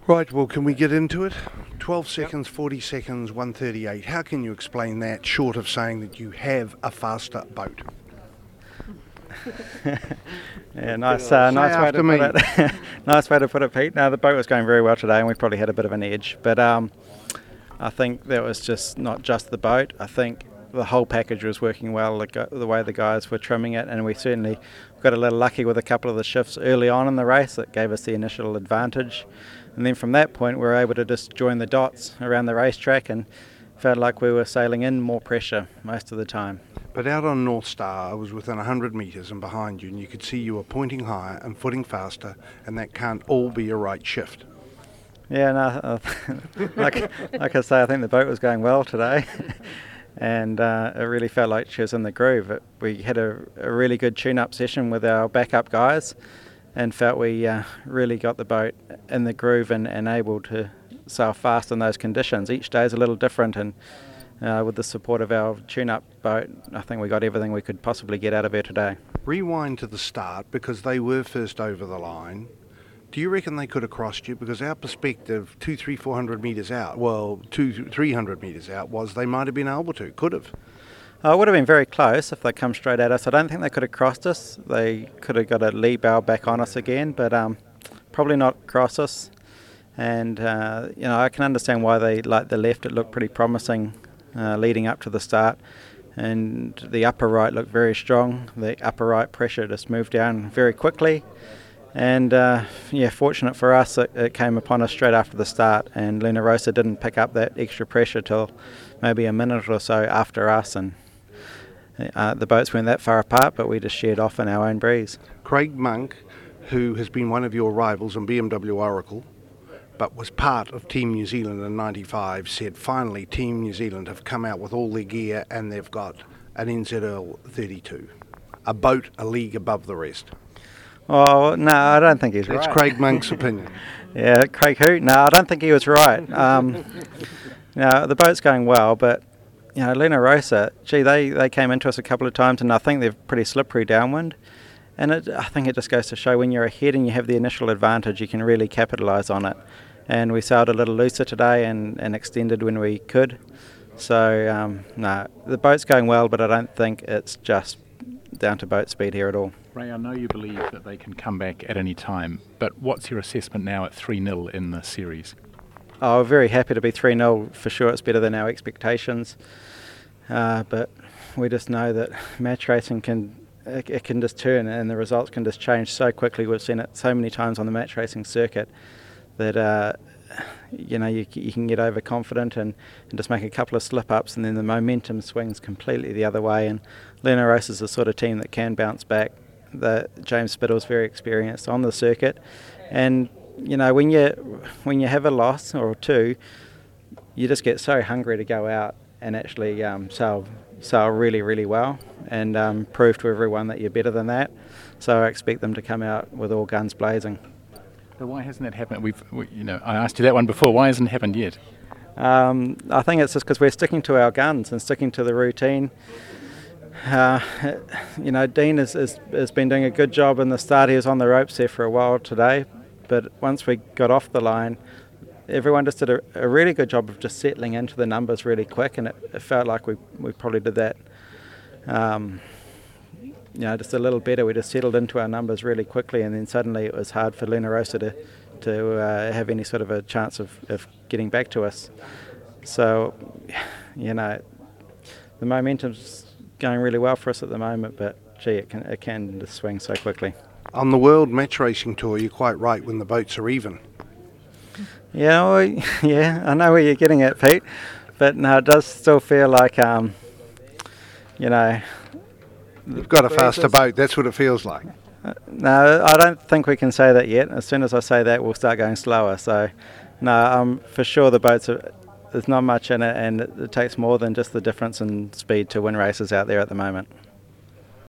Right, well, can we get into it? 12 seconds, 40 seconds, 1:38. How can you explain that short of saying that you have a faster boat? Yeah, nice way to put it. Nice way to put it, Pete. No, the boat was going very well today, and we probably had a bit of an edge. But I think that was just not just the boat. I think the whole package was working well, the way the guys were trimming it, and we certainly got a little lucky with a couple of the shifts early on in the race that gave us the initial advantage. And then from that point, we were able to just join the dots around the racetrack and felt like we were sailing in more pressure most of the time. But out on North Star, I was within 100 metres and behind you, and you could see you were pointing higher and footing faster, and that can't all be a right shift. Yeah, no, like I say, I think the boat was going well today. And it really felt like she was in the groove. We had a really good tune-up session with our backup guys and felt we really got the boat in the groove and able to sail fast in those conditions. Each day is a little different, and with the support of our tune-up boat, I think we got everything we could possibly get out of her today. Rewind to the start, because they were first over the line. Do you reckon they could have crossed you? Because our perspective, 400 metres out, 300 metres out, was they might have been able to, could have. It would have been very close if they come straight at us. I don't think they could have crossed us. They could have got a lee bow back on us again, but probably not cross us. And I can understand why they like the left. It looked pretty promising leading up to the start, and the upper right looked very strong. The upper right pressure just moved down very quickly. And fortunate for us, it came upon us straight after the start, and Luna Rosa didn't pick up that extra pressure till maybe a minute or so after us, and the boats weren't that far apart, but we just shared off in our own breeze. Craig Monk, who has been one of your rivals in BMW Oracle, but was part of Team New Zealand in '95, said finally Team New Zealand have come out with all their gear and they've got an NZL 32, a boat a league above the rest. Oh, no, I don't think he's right. That's Craig Monk's opinion. Yeah, Craig who? No, I don't think he was right. The boat's going well, but Luna Rosa, they came into us a couple of times, and I think they're pretty slippery downwind. And I think it just goes to show when you're ahead and you have the initial advantage, you can really capitalise on it. And we sailed a little looser today and extended when we could. So, the boat's going well, but I don't think it's just down to boat speed here at all. Ray, I know you believe that they can come back at any time, but what's your assessment now at 3-0 in the series? Oh, very happy to be 3-0 for sure. It's better than our expectations. But we just know that match racing can just turn, and the results can just change so quickly. We've seen it so many times on the match racing circuit that you can get overconfident and just make a couple of slip-ups, and then the momentum swings completely the other way. And Luna Rosa is the sort of team that can bounce back. James Spittle's very experienced on the circuit, and when you have a loss or two, you just get so hungry to go out and actually sail really, really well and prove to everyone that you're better than that. So I expect them to come out with all guns blazing. So why hasn't that happened? I asked you that one before. Why hasn't it happened yet? I think it's just because we're sticking to our guns and sticking to the routine. Dean has been doing a good job in the start. He was on the ropes there for a while today, but once we got off the line, everyone just did a really good job of just settling into the numbers really quick, and it felt like we probably did that just a little better. We just settled into our numbers really quickly, and then suddenly it was hard for Luna Rosa to have any sort of a chance of getting back to us. So, the momentum's going really well for us at the moment, but it can just swing so quickly. On the World Match Racing Tour, you're quite right when the boats are even. Yeah, I know where you're getting at, Pete, but no, it does still feel like you've got a faster boat. That's what it feels like. No, I don't think we can say that yet. As soon as I say that, we'll start going slower. So, no, for sure the boats there's not much in it, and it takes more than just the difference in speed to win races out there at the moment.